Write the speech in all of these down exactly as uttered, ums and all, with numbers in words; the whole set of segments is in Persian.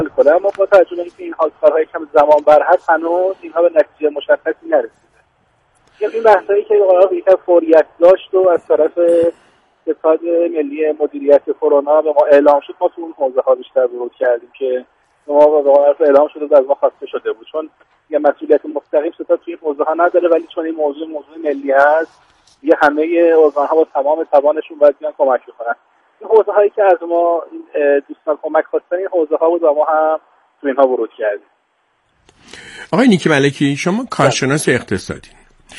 کنه، اما با توجه به اینکه این کارهای کم زمان بر هست هنوز اینها به نتیجه مشخصی نرسیده. این بحثایی که قرار یکم فوریت داشت و از طرف ستاد ملی مدیریت کرونا به ما اعلام شد، ما تو اون حوزه ها بیشتر ورود کردیم که ما به قرار اعلام شده و از ما خواسته شده بود، چون یه مسئولیت مستقیم ستاد توی این حوزه ها نداره، ولی چون این موضوع موضوع ملی هست یه همه ارگان ها با تمام توانشون باید بیان کمک کنن. این حوزه هایی که از ما دوستان کمک خواستن این حوزه ها بود و ما هم تو اینها ورود کردیم. آقای نیکی ملکی، شما کارشناس اقتصادی،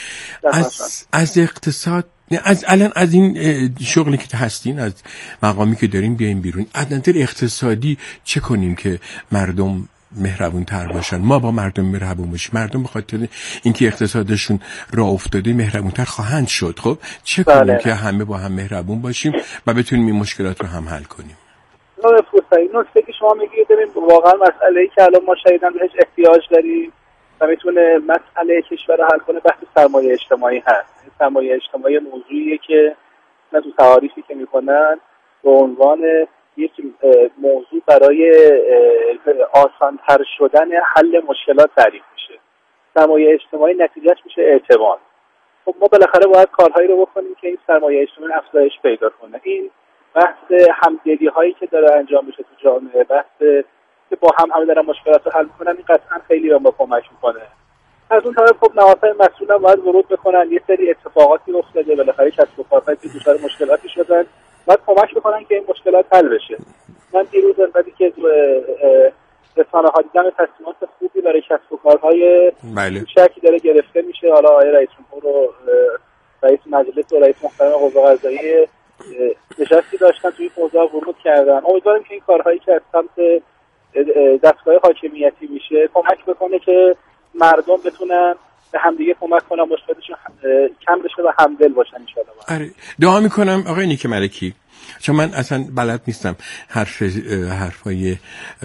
از از اقتصاد از الان از این شغلی که هستین، از مقامی که داریم بیایم بیرون، از نظر اقتصادی چه کنیم که مردم مهربون تر باشن، ما با مردم مهربون باشیم، مردم به خاطر اینکه اقتصادشون راه افتاده مهربون تر خواهند شد. خب چه بله. کنیم که همه با هم مهربون باشیم و بتونیم این مشکلات رو هم حل کنیم؟ نه فوسایی نکته که شما میگید ببین واقعا مسئله‌ای که الان ما شایداً بهش احتیاج داریم و میتونه مسئله کشور رو حل کنه بحث سرمایه اجتماعی هست. سرمایه اجتماعی موضوعیه که نه تو تعاریفی که میکنن به عنوان یک موضوع برای آسان‌تر شدن حل مشکلات تعریف میشه. سرمایه اجتماعی نتیجهش میشه اعتماد. خب ما بالاخره باید کارهایی رو بکنیم که این سرمایه اجتماعی افزایش پیدا کنه. این بحث همدلی هایی که داره انجام میشه تو جامعه، بحث که با هم همه دارن مشکلات رو حل میکنن، این قطعا خیلی به ما کمک میکنه. از اون طرف خب نهادهای مسئول باید ورود بکنن، یه سری اتفاقاتی افتاده، بالاخره کسب و کارها که دچار مشکلاتی شدن، باید کمک بکنن که این مشکلات حل بشه. من دیروز وقتی که رسانه‌ها دیدم تصمیمات خوبی برای کسب و کارهای کوچکی داره گرفته میشه. حالا آقای رئیس جمهور و رئیس مجلس و رئیس محترم قوه قضاییه نشستی داشتن توی حوزه ورود کردن. امیدوارم که این کارهایی که از سمت دستگاه حاکمیتی میشه کمک بکنه که مردم بتونن به همدیگه کمک کنن، مشکلاتشون کم بشه و همدل باشن ان شاء الله. آره دعا میکنم آقای نیکی ملکی، چون من اصلا بلد نیستم حرف حرفای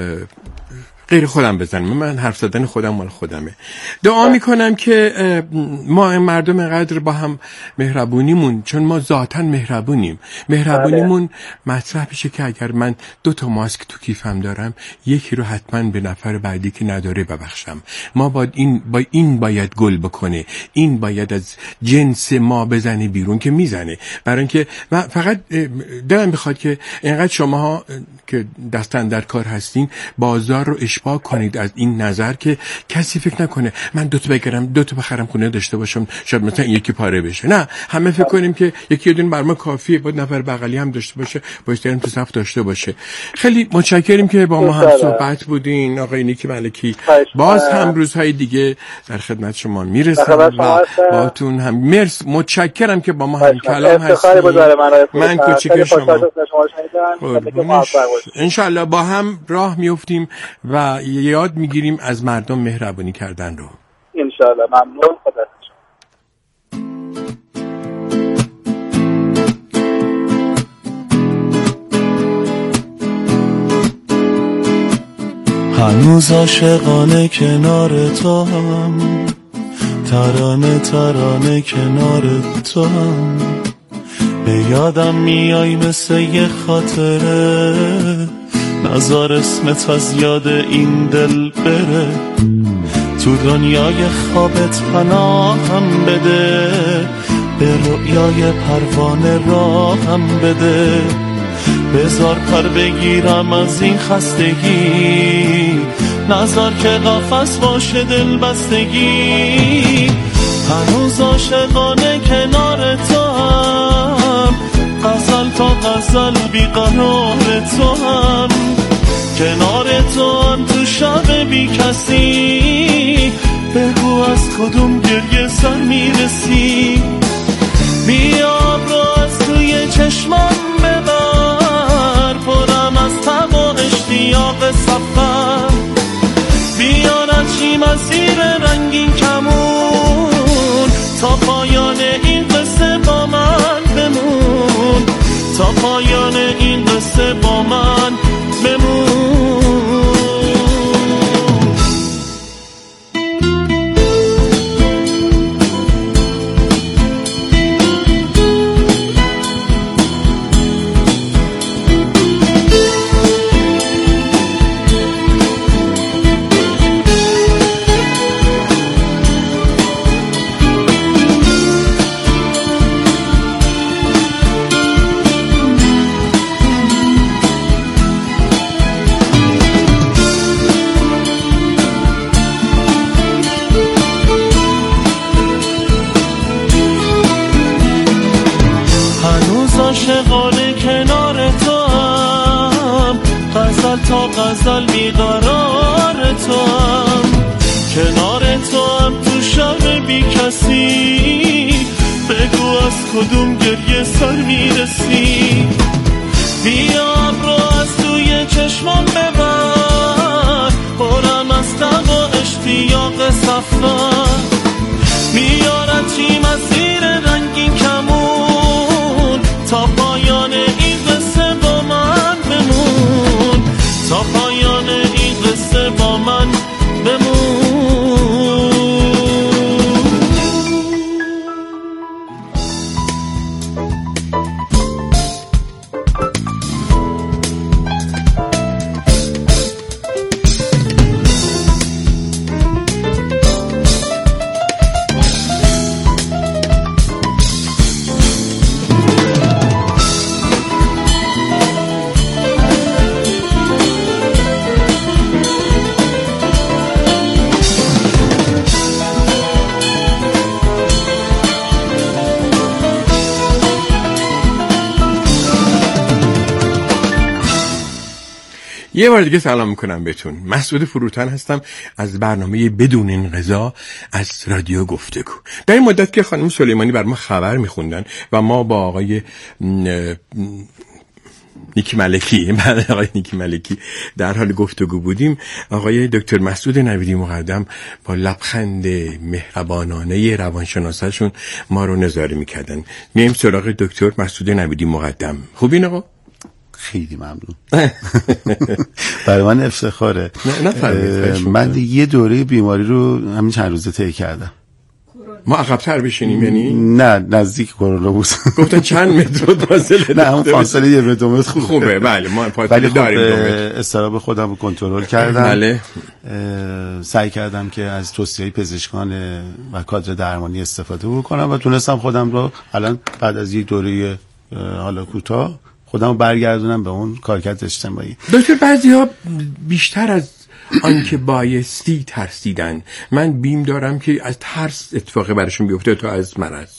غیر خودم بزنم، من حرف زدن خودم مال خودمه. دعا میکنم که ما مردم اینقدر با هم مهربونیمون، چون ما ذاتاً مهربونیم، مهربونیمون مطرح بشه که اگر من دو تا ماسک تو کیفم دارم، یکی رو حتما به نفر بعدی که نداره ببخشم. ما باید این با این باید گل بکنه، این باید از جنس ما بزنه بیرون که میزنه. برای اینکه من فقط دلم بخواد که اینقدر شماها که دستن در کار هستین بازار رو اشباع کنید از این نظر که کسی فکر نکنه من دو تا بگیرم دو تا بخرم خونه داشته باشم شاید مثلا یکی پاره بشه. نه، همه فکر کنیم که یکی دونه بر ما کافیه، بعد نفر بغلی هم داشته باشه، باید تو صف داشته باشه. خیلی متشکریم که با ما هم صحبت بودین آقای نیکی ملکی. باز هم روزهای دیگه در خدمت شما میرسم و باهاتون هم مرس متشکرم که با ما هم کلام هستید. من کوچیک شما انشالله با هم راه میافتیم و یاد میگیریم از مردم مهربانی کردن رو. انشالله. ممنون. خدا هنوز عاشقانه کنار تو هم، ترانه ترانه کنار تو هم، به یادم میای مثل یه خاطره، نذار اسمت از یاد این دل بره، تو دنیای خوابت پناهم بده، به رؤیای پروانه راهم بده، بذار پر بگیرم از این خستگی، نذار که قفس باشه دل بستگی، هنوز عاشقانه کنار تو هم، غزل تا غزل بیقرار تو هم، کنار تو هم تو شب بی کسی، بگو از کدوم گریه سر میرسی، بیا رو از توی چشمم ببر، پرم از تب و اشتیاق سفر، بیا نچیم از زیر رنگین کمون، تا پایان این قصه با من بمون، تا پایان این قصه با من بمون. سال بیقرار تو هم، کنار تو هم تو شب بی کسی، بگو از کدوم گریه سر میرسی. بیا رو از توی چشمان ببر، پرم از تب و اشتیاق سفر، میارتیم از زیر رنگین کمون، تا پایان این قصه با من بمون، تا پایان این قصه با من بمون. یه بار دیگه سلام میکنم بهتون. مسعود فروتن هستم از برنامه بدون انقضا از رادیو گفتگو. در این مدت که خانم سلیمانی بر ما خبر میخوندن و ما با آقای نیکی ملکی بعد آقای نیکی ملکی در حال گفتگو بودیم، آقای دکتر مسعود نویدی مقدم با لبخند مهربانانه روانشناسشون ما رو نظاره میکردن. میایم سراغ دکتر مسعود نویدی مقدم. خوبین آقا؟ خیلی ممنون. برای من افتخاره. من یه دوره بیماری رو همین چند روزه طی کردم. ما عقب‌تر بشینیم یعنی؟ نه نزدیک کرونا بود. گفتن چند متر فاصله؟ نه همون فاصله یه متر متر خوبه. خوبه بله ما فاصله داریم دو متر. استراب خودم رو کنترل کردم. بله. سعی کردم که از توصیه‌های پزشکان و کادر درمانی استفاده بکنم و تونستم خودم رو الان بعد از یک دوره حالا کوتاه خودمو برگردونم به اون کارکرد اجتماعی. دکتر بعضی‌ها بیشتر از آن که بایستی ترسیدن. من بیم دارم که از ترس اتفاقی براشون بیفته تا از مرض.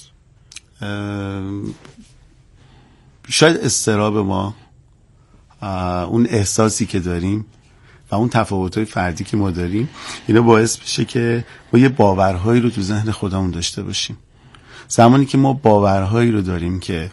شاید استراب ما، اون احساسی که داریم و اون تفاوت‌های فردی که ما داریم، اینا باعث بشه که ما یه باورهایی رو تو ذهن خودمون داشته باشیم. زمانی که ما باورهایی رو داریم که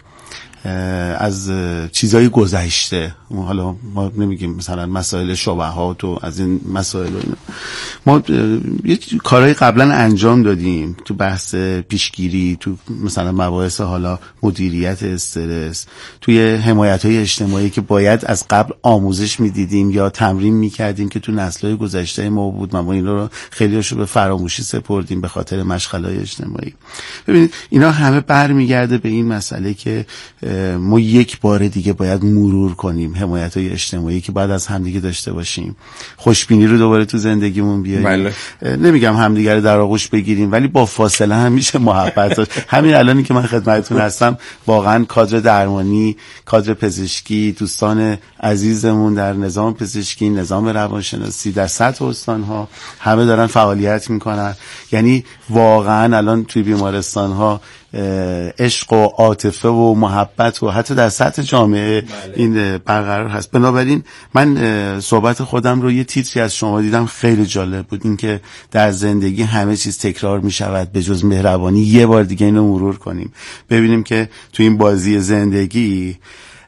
از چیزای گذشته، حالا ما نمیگیم مثلا مسائل شبهات و از این مسائل و اینا، ما یه کارهای قبلا انجام دادیم تو بحث پیشگیری، تو مثلا مباحث حالا مدیریت استرس، توی حمایت‌های اجتماعی که باید از قبل آموزش میدیدیم یا تمرین میکردیم که تو نسل‌های گذشته ما بود و ما اینا رو خیلیاشو به فراموشی سپردیم به خاطر مشغله‌های اجتماعی. ببینید اینا همه برمیگرده به این مسئله که ما یک بار دیگه باید مرور کنیم حمایت‌های اجتماعی که بعد از همدیگه داشته باشیم، خوشبینی رو دوباره تو زندگیمون بیاریم. بله. نمیگم همدیگه رو در آغوش بگیریم ولی با فاصله هم میشه محبت. همین الانی که من خدمتتون هستم واقعا کادر درمانی، کادر پزشکی، دوستان عزیزمون در نظام پزشکی، نظام روانشناسی در سطح استان‌ها همه دارن فعالیت میکنن. یعنی واقعا الان توی بیمارستان‌ها عشق و عاطفه و محبت و حتی در سطح جامعه بله. این برقرار هست. بنابراین من صحبت خودم رو یه تیتری از شما دیدم خیلی جالب بود، این که در زندگی همه چیز تکرار می شود به جز مهربانی. یه بار دیگه اینو مرور کنیم ببینیم که تو این بازی زندگی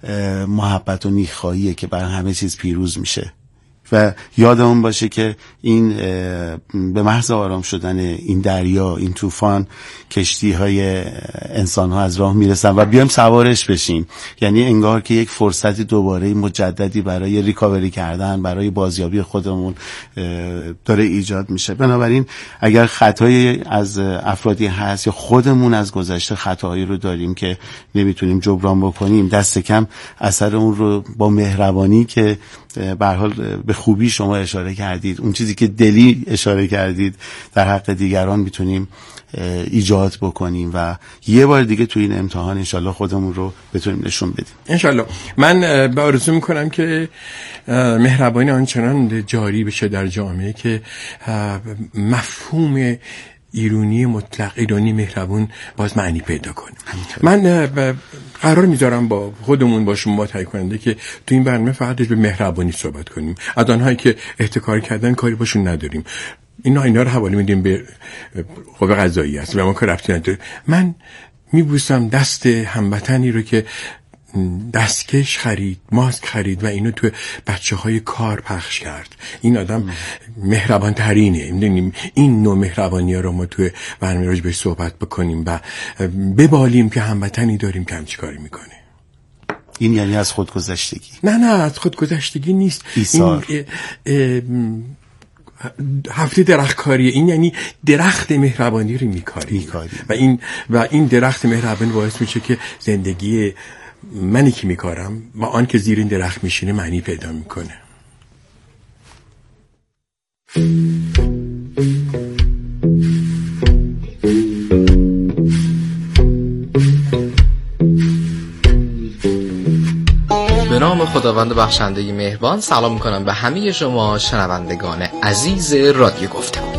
محبت و نیکخواهیه که بر همه چیز پیروز میشه و یادمون باشه که این به محض آرام شدن این دریا، این طوفان، کشتی های انسان ها از راه میرسن و بیایم سوارش بشیم. یعنی انگار که یک فرصتی دوباره مجددی برای ریکاوری کردن، برای بازیابی خودمون داره ایجاد میشه. بنابراین اگر خطایی از افرادی هست یا خودمون از گذشته خطاهایی رو داریم که نمیتونیم جبران بکنیم، دست کم اثر اون رو با مهربانی که به هر حال به خوبی شما اشاره کردید، اون چیزی که دلی اشاره کردید در حق دیگران میتونیم ایجاد بکنیم و یه بار دیگه توی این امتحان انشالله خودمون رو بتونیم نشون بدیم. انشالله. من به آرزو میکنم که مهربانی آنچنان جاری بشه در جامعه که مفهوم ایرانی مطلق، ایرانی مهربون باز معنی پیدا کنه. من قرار میذارم با خودمون با شما تهیه کننده که تو این برنامه فقط به مهربانی صحبت کنیم. از آنهایی که احتکار کردن کاری باشون نداریم. اینا اینا رو حواله میدیم به قوه قضاییه است و ما کار ربطی نداره. من میبوسم دست هموطنی رو که دستکش خرید، ماسک خرید و اینو تو بچه های کار پخش کرد. این آدم مهربان ترینه. میدونیم این نوع مهربانی ها رو ما تو برنامه راجع بهش صحبت بکنیم و ببالیم که هموطنی داریم که همچی کاری میکنه. این یعنی از خودگذشتگی؟ نه نه از خودگذشتگی نیست. ایثار. هفته درختکاریه. این یعنی درخت مهربانی رو میکاری و این و این درخت مهربانی باعث میشه که زندگی منی که میکارم و آن که زیر این درخت میشینه معنی پیدا میکنه. به نام خداوند بخشنده مهربان. سلام میکنم به همه شما شنوندگان عزیز رادیو گفتگو.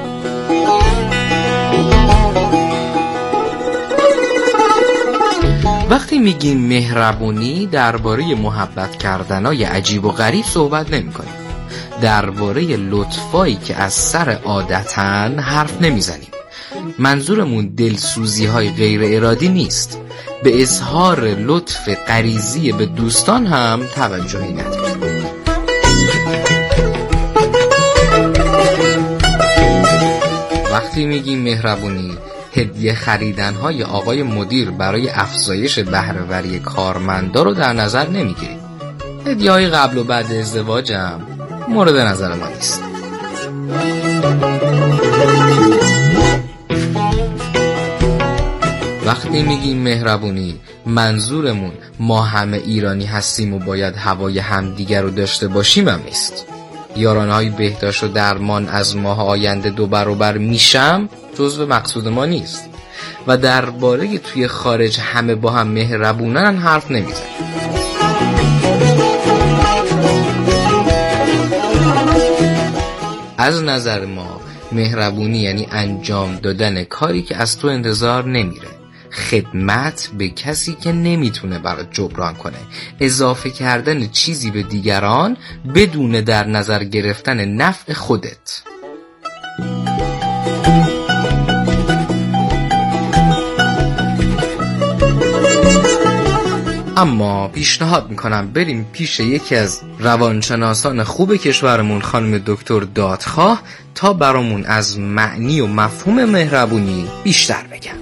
وقتی میگیم مهربونی درباره محبت کردنای عجیب و غریب صحبت نمی‌کنیم. درباره لطفایی که از سر عادتن حرف نمیزنیم. منظورمون دلسوزی های غیر ارادی نیست. به اظهار لطف غریزی به دوستان هم توجهی نداریم. وقتی میگیم مهربونی، هدیه خریدن‌های آقای مدیر برای افزایش بهره‌وری کارمندا رو در نظر نمیگیریم. هدیه‌های قبل و بعد ازدواج هم مورد نظر ما نیست. وقتی میگیم مهربونی، منظورمون ما همه ایرانی هستیم و باید هوای همدیگر رو داشته باشیم هم نیست. یارانه‌های بهداشت و درمان از ماه آینده دو برابر میشم جزو مقصود ما نیست و درباره توی خارج همه با هم مهربونن حرف نمیزنیم. از نظر ما مهربونی یعنی انجام دادن کاری که از تو انتظار نمیره، خدمت به کسی که نمیتونه برات جبران کنه، اضافه کردن چیزی به دیگران بدون در نظر گرفتن نفع خودت. اما پیشنهاد میکنم بریم پیش یکی از روانشناسان خوب کشورمون، خانم دکتر دادخواه، تا برامون از معنی و مفهوم مهربونی بیشتر بگم.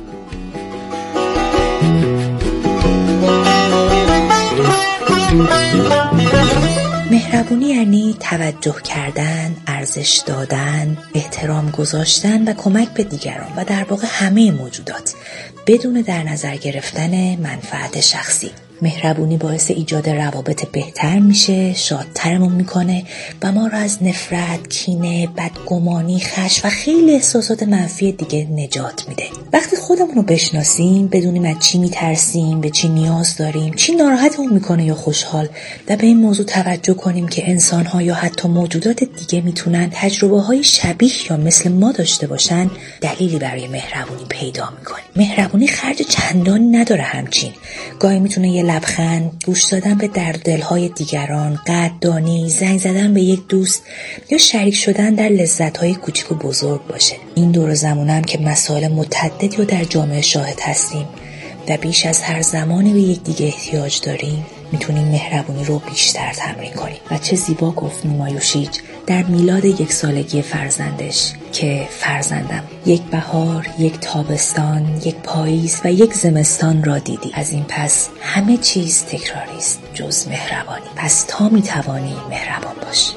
مهربونی یعنی توجه کردن، ارزش دادن، احترام گذاشتن و کمک به دیگران و در واقع همه موجودات بدون در نظر گرفتن منفعت شخصی. مهربونی باعث ایجاد روابط بهتر میشه، شادترمون میکنه و ما رو از نفرت، کینه، بدگمانی، خشم و خیلی احساسات منفی دیگه نجات میده. وقتی خودمون رو بشناسیم، بدونیم از چی میترسیم، به چی نیاز داریم، چی ناراحتمون میکنه یا خوشحال، و به این موضوع توجه کنیم که انسان‌ها یا حتی موجودات دیگه میتونن تجربه‌های شبیه یا مثل ما داشته باشن، دلیلی برای مهربونی پیدا میکنیم. مهربونی خرج چندانی نداره. همچین گاهی میتونه یه لبخند، گوش دادن به درد دلهای دیگران، قدردانی، زنگ زدن به یک دوست یا شریک شدن در لذت‌های کوچیک و بزرگ باشه. این دور زمانم که مسائل متعددی رو در جامعه شاهد هستیم و بیش از هر زمانی به یک دیگه احتیاج داریم، میتونیم مهربونی رو بیشتر تمرین کنیم. و چه زیبا گفت نیما یوشیج در میلاد یک سالگی فرزندش که فرزندم یک بهار، یک تابستان، یک پاییز و یک زمستان را دیدی. از این پس همه چیز تکراری است جز مهربانی. پس تا میتوانی مهربان باش.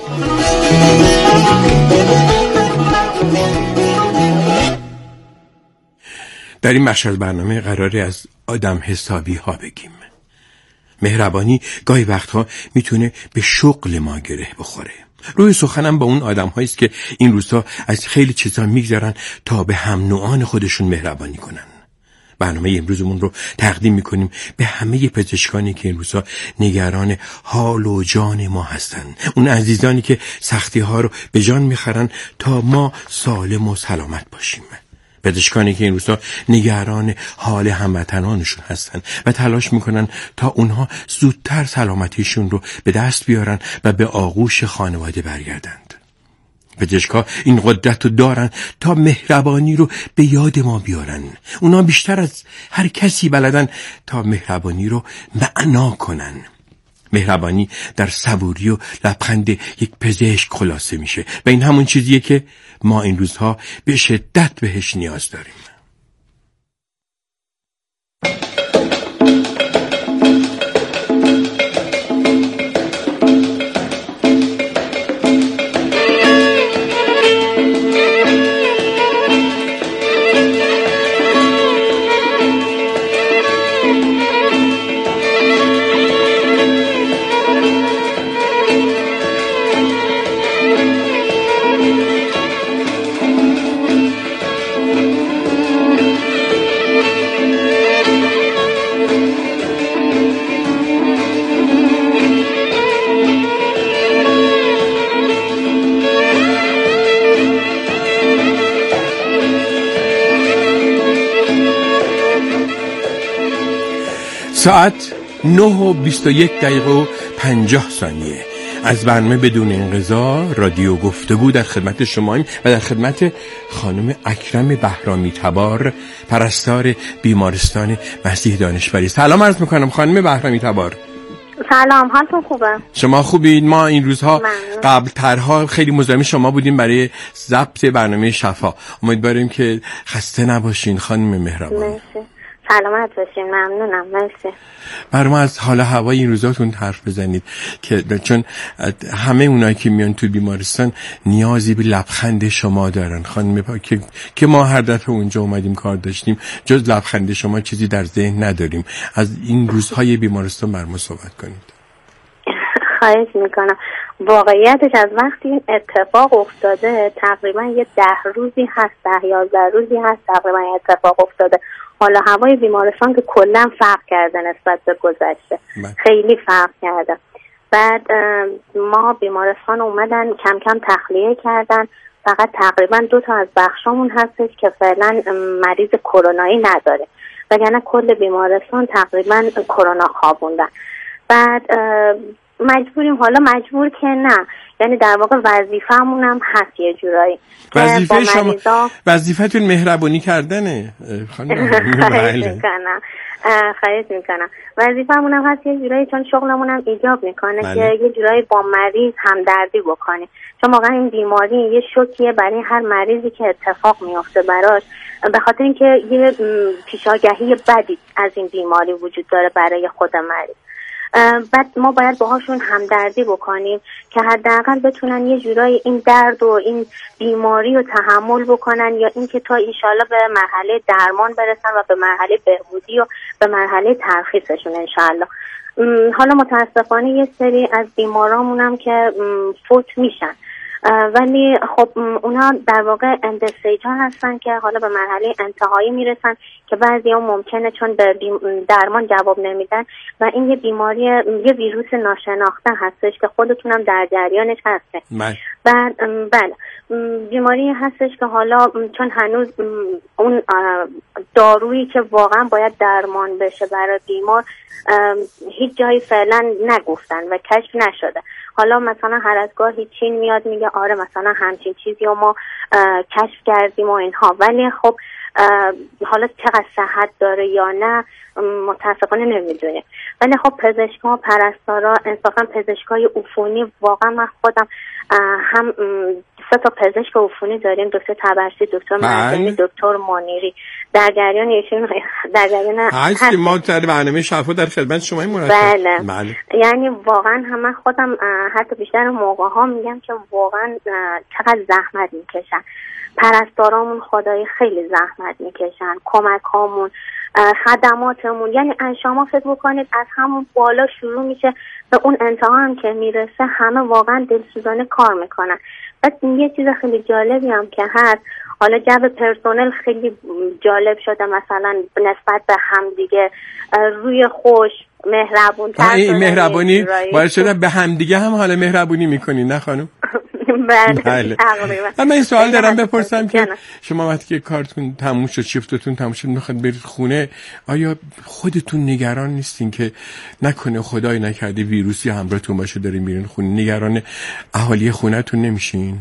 در این بخش از برنامه قراره از آدم حسابی ها بگیم. مهربانی گاهی وقتها میتونه به شغل ما گره بخوره. روی سخنم با اون آدم هاییست که این روزها از خیلی چیزا میگذارن تا به هم نوعان خودشون مهربانی کنن. برنامه امروزمون رو تقدیم میکنیم به همه پزشکانی که این روزها نگران حال و جان ما هستن. اون عزیزانی که سختی ها رو به جان میخرن تا ما سالم و سلامت باشیم. پزشکانی که این روزها نگران حال هموطنانشون هستن و تلاش میکنن تا اونها زودتر سلامتیشون رو به دست بیارن و به آغوش خانواده برگردند. پزشکا این قدرت رو دارن تا مهربانی رو به یاد ما بیارن. اونا بیشتر از هر کسی بلدن تا مهربانی رو معنا کنن. مهربانی در صبوری و لبخند یک پزشک خلاصه میشه و این همون چیزیه که ما این روزها به شدت بهش نیاز داریم. ساعت نه و بیست و یک دقیقه و پنجاه ثانیه از برنامه بدون انقضا رادیو گفتگو در خدمت شماییم و در خدمت خانم اکرم بهرامی تبار، پرستار بیمارستان مسیح دانشوری. سلام عرض میکنم خانم بهرامی تبار. سلام، حالتون خوبه؟ شما خوبید؟ ما این روزها قبل ترها خیلی مزاحم شما بودیم برای ضبط برنامه شفا. امیدواریم که خسته نباشین خانم مهربانی. مرسی. سلامت باشین. ممنونم. مرسی. برای ما از حال هوای این روزاتون حرف بزنید که چون همه اونایی که میان تو بیمارستان نیازی به لبخند شما دارن خانم پا که که ما هر دفعه اونجا اومدیم کار داشتیم جز لبخند شما چیزی در ذهن نداریم. از این روزهای بیمارستان بر ما صحبت کنید. خواهش میکنم. واقعیتش از وقتی این اتفاق افتاده تقریبا یه ده روزی هست، ده یازده روزی هست تقریبا این اتفاق افتاده. حالا هوای بیمارستان که کلا فرق کرده نسبت به گذشته، خیلی فرق کرده. بعد ما بیمارستان اومدن کم کم تخلیه کردن، فقط تقریبا دو تا از بخشامون هستش که فعلا مریض کرونایی نداره، وگرنه کل بیمارستان تقریبا کرونا خوابوندن. بعد مجبوریم، حالا مجبور که نه، یعنی در واقع وظیفه‌مون هم هست یه جورایی. وظیفه شما مریضا... وظیفتون مهربانی کردنه خانم. خواهش میکنم خواهش میکنم وظیفه‌مون هم هست یه جورایی، چون شغلمون هم ایجاب میکنه بله. که یه جورایی با مریض همدردی بکنیم، چون واقعا این بیماری یه شوکیه برای هر مریضی که اتفاق میفته براش، به خاطر اینکه یه پیشاگهی بدی از این بیماری وجود داره برای خود مریض. بعد ما باید باهاشون همدردی بکنیم که حداقل بتونن یه جورایی این درد و این بیماری رو تحمل بکنن، یا اینکه تا انشالله به مرحله درمان برسن و به مرحله بهبودی و به مرحله ترخیصشون انشالله. حالا متاسفانه یه سری از بیمارامون هم که فوت میشن، ولی خب اونا در واقع اند استیج ها هستن که حالا به مرحله انتهایی میرسن که بعضی ها ممکنه چون به درمان جواب نمیدن و این یه بیماری یه ویروس ناشناخته هستش که خودتونم در جریانش هسته. بعد بله بیماری هستش که حالا چون هنوز اون دارویی که واقعا باید درمان بشه برای بیمار هیچ جایی فعلا نگفتن و کشف نشده. حالا مثلا هر از گاهی چین میاد میگه آره مثلا همچین چیزی رو ما کشف کردیم و اینها، ولی خب حالا چقدر صحت داره یا نه متاسفانه نمیدونیم. ولی خب پزشکا، پرستارا، انصافا پزشکای عفونی، واقعا من خودم هم سه تا پزشک عفونی داریم، دکتر تبرسی، دکتر معظمی، دکتر منیری، در جریان ایشون در جریان هستیم. ما در برنامه شفا در خدمت شما مرتب. بله. بله یعنی واقعا هم من خودم حتی بیشتر موقع ها میگم که واقعا چقدر زحمت میکشن پرستارامون، خدای خیلی زحمت میکشن، کمک هامون، خدماتمون، یعنی شما فکر بکنید از همون بالا شروع میشه به اون انتها هم که میرسه همه واقعا دلسوزانه کار میکنن. بعد یه چیز خیلی جالبی هم که هست، حالا جو پرسنل خیلی جالب شده، مثلا نسبت به هم دیگه روی خوش مهربون تر. این مهربانی باعث شده به هم دیگه هم حالا مهربونی میکنین نه خانم؟ بله تقریبا. اما این سوال دارم بپرسم که شما وقتی که کارتون تموم شد، شیفتتون تموم شد، میخواد برید خونه، آیا خودتون نگران نیستین که نکنه خدای نکرده ویروسی همراهتون باشه دارین میرین خونه؟ نگران اهالی خونه‌تون نمیشین؟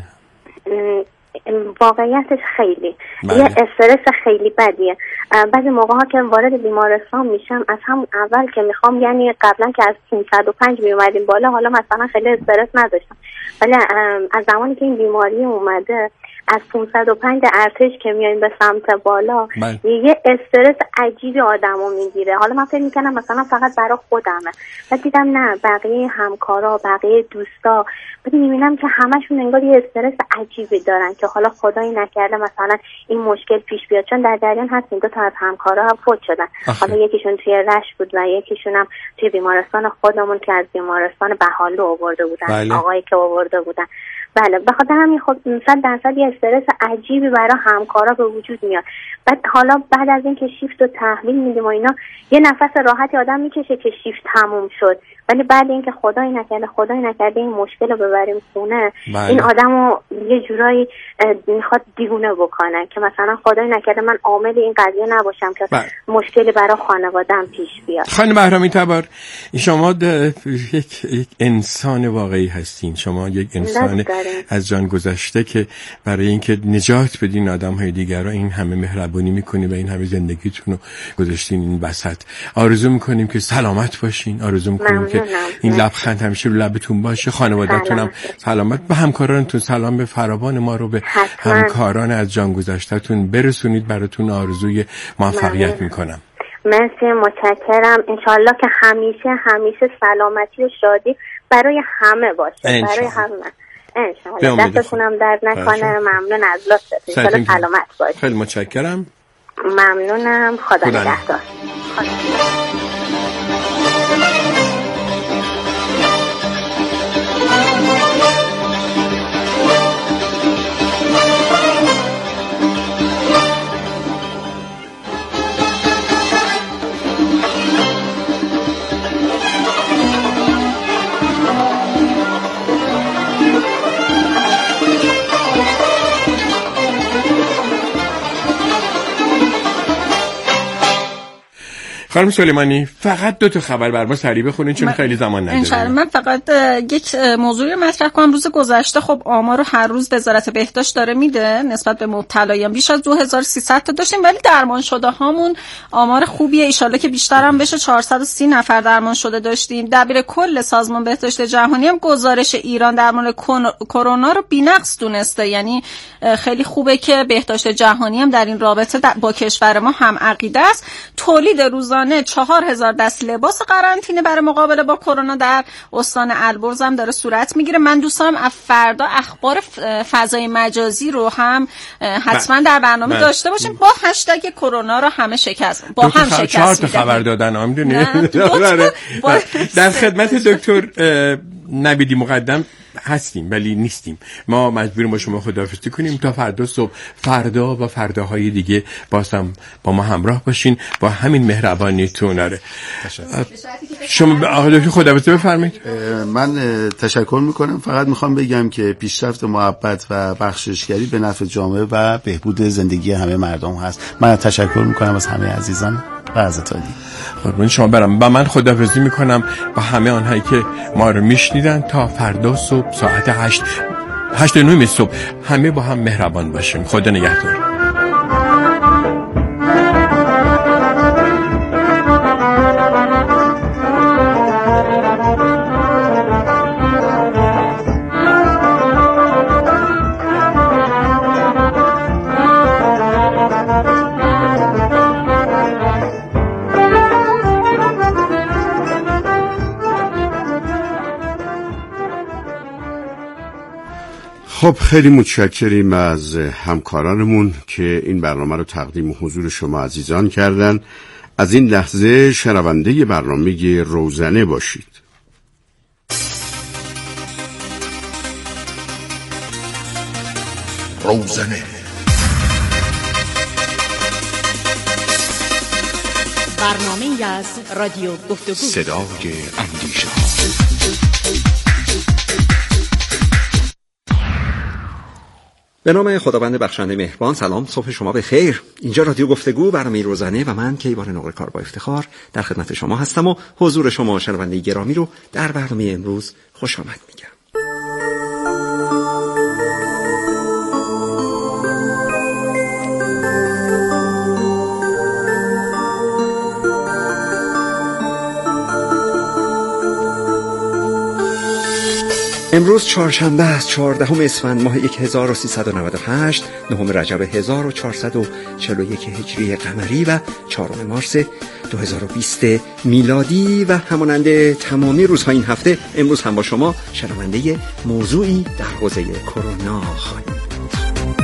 واقعیتش خیلی بله. یه استرس خیلی بدیه. بعضی موقع ها که وارد بیمارستان میشم از هم اول که میخوام، یعنی قبلا که از پانصد و پنج میومدیم بالا، حالا مثلا خیلی استرس نداشتم، ولی از زمانی که این بیماری اومده از پانصد و پنج ارتش که میایم به سمت بالا بله. یه استرس عجیبی آدمو میگیره. حالا من فکر میکنم مثلا فقط برای خودمه، بعد دیدم نه، بقیه همکارا، بقیه دوستا، بعد میبینم که همشون انگار یه استرس عجیبی دارن که حالا خدایی نکرده مثلا این مشکل پیش بیاد. چون در جریان هستیم دو تا از همکارا هم فوت شدن. حالا یکیشون توی رشت بود و یکیشون هم توی بیمارستان خودمون که از بیمارستان بهالو آورده بودن. بله. آقایی که آورده بودن. بله، بخاطر همین خب صد درصد یه استرس عجیبی برای همکارا به وجود میاد. بعد حالا بعد از اینکه شیفت رو تحویل میدیم و اینا، یه نفس راحتی آدم میکشه که شیفت تموم شد، ولی بعد اینکه خدای نکرده خدای نکرده این مشکل رو ببریم خونه، بله. این آدمو یه جورایی میخواد دیوونه بکنه که مثلا خدای نکرده من عامل این قضیه نباشم که بله. مشکلی برای خانواده‌ام پیش بیاد. خانم بهرامی تبار، شما یک, یک انسان واقعی هستین. شما یک انسان از جان گذشته که برای اینکه نجات بدین آدم‌های دیگر رو این همه مهربونی میکنی و این همه زندگیتون رو گذاشتین این وسط. آرزو میکنیم که سلامت باشین، آرزو میکنیم که این لبخند همیشه رو لبتون باشه، خانواده‌تون هم سلامت، به همکارانتون سلام به فراوان ما رو به حتما. همکاران از جان گذشته‌تون برسونید. براتون آرزوی موفقیت میکنم. مرسی، متشکرم. انشالله که همیشه همیشه سلامتی و شادی برای همه باشه. انشالله. برای همه انشالله. دستتونم درد نکنه. ممنون از لطفتون. انشالله سلامت باشید. خیلی متشکرم. ممنونم. خدا نگهدار. خانم سلیمانی، فقط دو تا خبر بر ما سریع بخونین چون خیلی زمان نداریم. انشالله. من فقط یک موضوعی مطرح کنم. روز گذشته خب آمار رو هر روز وزارت بهداشت داره میده نسبت به مبتلایان، بیش از دو هزار و سیصد تا داشتیم، ولی درمان شده هامون آمار خوبیه، ان شاءالله که بیشتر هم بشه. چهارصد و سی نفر درمان شده داشتیم. دبیر کل سازمان بهداشت جهانی هم گزارش ایران در مورد کرونا رو بی‌نقص دونسته، یعنی خیلی خوبه که بهداشت جهانی هم در این رابطه با کشور ما هم عقیده است. تولید روزانه چهار هزار دست لباس قرنطینه برای مقابله با کرونا در استان البرز هم داره صورت میگیره. من دوست دارم از فردا اخبار فضای مجازی رو هم حتما در برنامه داشته باشیم با هشتگ کرونا رو همه شکست با هم شکست چهار تا خبر دادن هم دونه. در خدمت دکتر نویدی مقدم هستیم ولی نیستیم. ما مجبوریم با شما خداحافظی کنیم تا فردا صبح. فردا و فرداهای دیگه بازم با ما همراه باشین با همین مهربانیتون. آره شما آقای دکتر خداحافظی بفرمایید. من تشکر میکنم. فقط میخوام بگم که پیشرفت محبت و بخششگری به نفع جامعه و بهبود زندگی همه مردم هست. من تشکر میکنم از همه عزیزان و از اتادی. قربون شما برم. با من خداحافظی میکنم با همه آنهایی که ما رو میشنیدن تا فردا صبح ساعت هشت هشت نیم صبح همه با هم مهربان باشیم. خدا نگهدار. خب خیلی متشکریم از همکارانمون که این برنامه رو تقدیم حضور شما عزیزان کردن. از این لحظه شنونده برنامه روزنه باشید. روزنه برنامه از رادیو گفتگو صدای اندیشه. به نام خداوند بخشنده مهربان. سلام، صبح شما به خیر. اینجا رادیو گفتگو، برنامه روزانه و من کیوان نقره کار با افتخار در خدمت شما هستم و حضور شما شنونده گرامی رو در برنامه امروز خوش آمد میگم. امروز چهارشنبه است، چهاردهم اسفند ماه هزار و سیصد و نود و هشت، نهم رجب هزار و چهارصد و چهل و یک هجری قمری و چهارم مارس دو هزار و بیست میلادی. و همانند تمامی روزها این هفته امروز هم با شما شنونده موضوعی در حوزه کرونا خواهیم بود.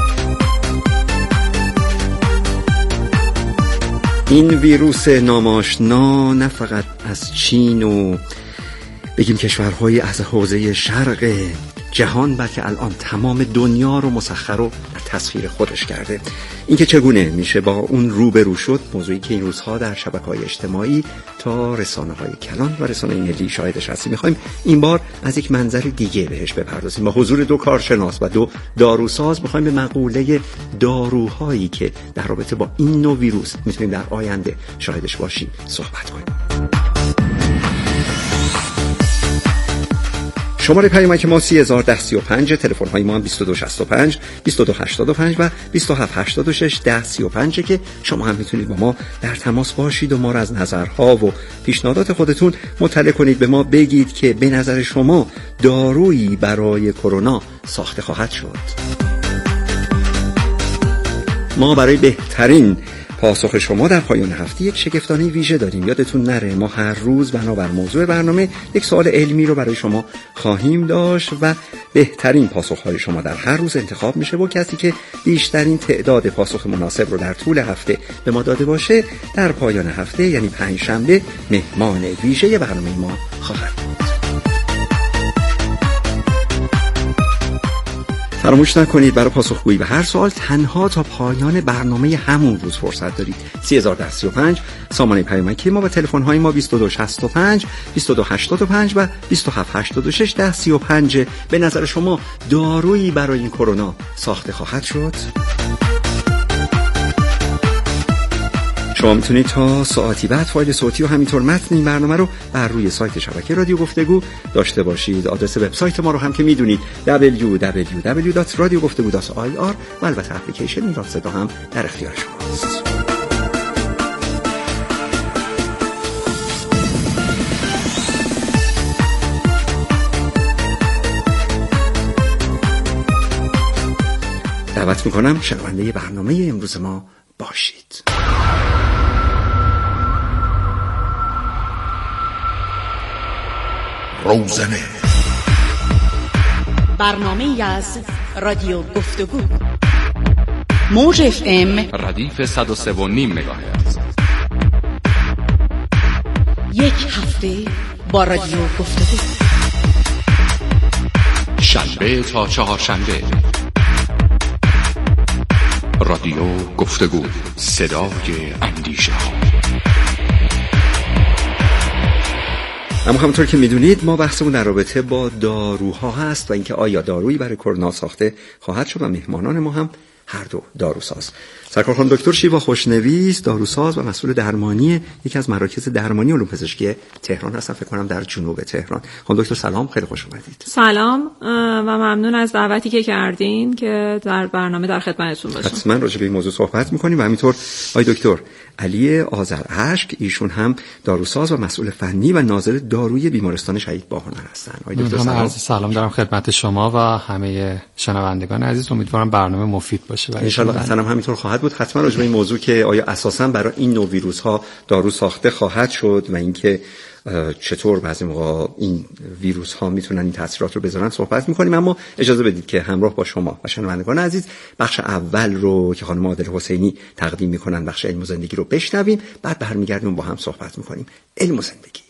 این ویروس ناماشنا نه فقط از چین و بگیم کشورهای از حوزه شرق جهان، بلکه الان تمام دنیا رو مسخر رو در تصویر خودش کرده. اینکه چگونه میشه با اون روبرو شد، موضوعی که این روزها در شبکه‌های اجتماعی تا رسانه‌های کلان و رسانه ملی شاهدش هستیم. می‌خوایم این بار از یک منظر دیگه بهش بپردازیم. با حضور دو کارشناس و دو داروساز می‌خوایم به مقوله داروهایی که در رابطه با این نوع ویروس میتونیم در آینده شاهدش باشیم صحبت کنیم. شماره پیامک ما سی هزار و ده سی و پنج، تلفن های ما هم بیست و دو شصت و پنج، بیست و دو هشتاد و پنج و بیست و هفت هشتاد و شش ده سی و پنج که شما هم میتونید با ما در تماس باشید و ما را از نظرها و پیشنهادات خودتون مطلع کنید. به ما بگید که به نظر شما دارویی برای کرونا ساخته خواهد شد. ما برای بهترین پاسخ شما در پایان هفته یک شگفتانه ویژه داریم. یادتون نره ما هر روز بنابر موضوع برنامه یک سوال علمی رو برای شما خواهیم داشت و بهترین پاسخ‌های شما در هر روز انتخاب میشه و کسی که بیشترین تعداد پاسخ مناسب رو در طول هفته به ما داده باشه در پایان هفته یعنی پنجشنبه مهمان ویژه برنامه ما خواهد بود. فراموش نکنید برای پاسخگویی به هر سوال تنها تا پایان برنامه همون روز فرصت دارید. سی هزار و ده سی و پنج سامانه پیامکی ما و تلفن های ما بیست و دو شصت و پنج، بیست و دو هشتاد و پنج و بیست و هفت هشتاد و شش ده سی و پنج. به نظر شما دارویی برای این کرونا ساخته خواهد شد؟ شما میتونید تا ساعتی بعد فایل صوتی و همینطور متن این برنامه رو بر روی سایت شبکه رادیو گفتگو داشته باشید. آدرس وبسایت ما رو هم که میدونید دبلیو دبلیو دبلیو دات رادیو گفتگو دات آی آر و البته اپلیکیشن این صدا هم در اختیار شماست. دعوت میکنم شنونده برنامه امروز ما باشید. روزنه، برنامه از رادیو گفتگو، موج اف ام ردیف صد و سه و نیم مگاهرتز. یک هفته با رادیو گفتگو، شنبه تا چهارشنبه. رادیو گفتگو، صدای اندیشه ها. اما همونطور که میدونید ما بحثمون در رابطه با داروها هست و اینکه آیا دارویی برای کرونا ساخته خواهد شد و مهمانان ما هم هر دو داروساز. سرکار خانم دکتر شیوا خوشنویس، داروساز و مسئول درمانی یکی از مراکز درمانی علوم پزشکی تهران هستن، فکر کنم در جنوب تهران. خانم دکتر سلام، خیلی خوش اومدید. سلام و ممنون از دعوتی که کردین که در برنامه در خدمتتون باشم. حتما راجع به این موضوع صحبت می‌کنیم و همینطور آقای دکتر علی آذراشک، ایشون هم داروساز و مسئول فنی و ناظر داروی بیمارستان شهید باهنر هستن. آقای دکتر سلام. سلام دارم خدمت شما و همه شنوندگان عزیز. امیدوارم برنامه مفید باشه. ان شاء الله قطعا همینطور خواهد بود. حتما راجع به این موضوع که آیا اساساً برای این نوع ویروس ها دارو ساخته خواهد شد و اینکه چطور بعضی موقع این ویروس ها میتونن این تاثیرات رو بذارن صحبت میکنیم. اما اجازه بدید که همراه با شما و شنوندگان عزیز بخش اول رو که خانم عادل حسینی تقدیم میکنن، بخش علم و زندگی رو بشنویم، بعد برمیگردیم با هم صحبت میکنیم. علم و زندگی.